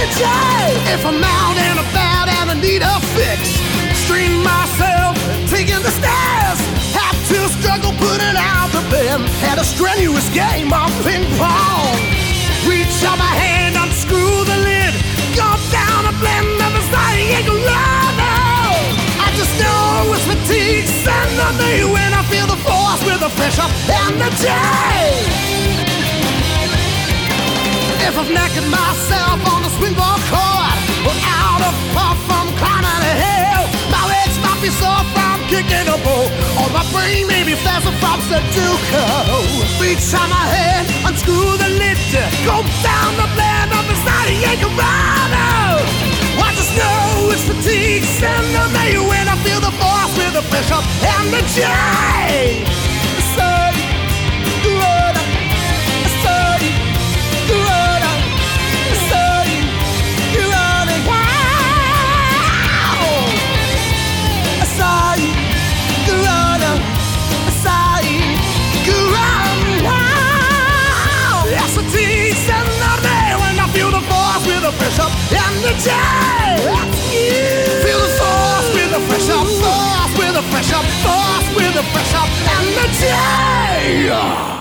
energy. If I'm out and about and I need a fix, strain myself, taking the stairs, have to struggle putting out the bed. Had a strenuous game of ping pong. Reach out my hand, unscrew the lid, go down a blend of a Diego Lado. I just know it's fatigue, send on me when I feel the force with the pressure and the day. If I've naked myself on the swingboard court, or out of puff from climbing a hill, my legs might be sore from kicking a ball, or my brain may be flaccid from Sudoku. Reach on my head, unscrew the lid, go down the blend of the Diego Lado. I just know it's fatigue, send on me when I feel the force with the pressure and the J. Pressure and the J. Feel the force with the pressure, force with the pressure, force with the pressure and the J.